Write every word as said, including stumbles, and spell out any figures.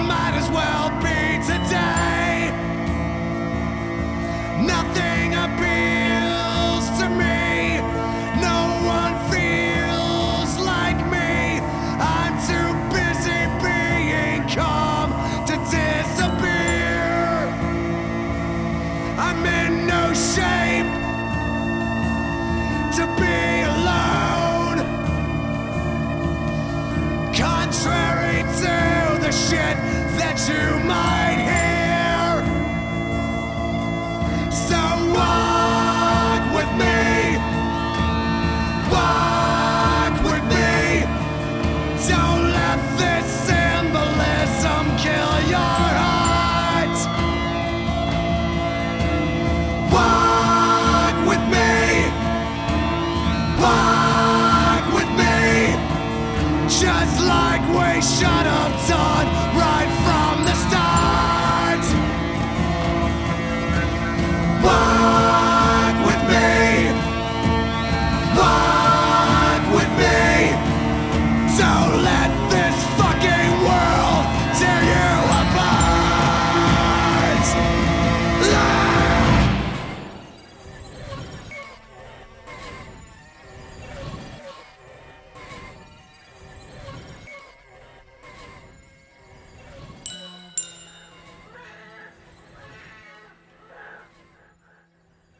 might as well be today. Nothing appeals to me. No one feels like me. I'm too busy being calm to disappear. I'm in no shape to be alone. Contrary to the shit that you might hear.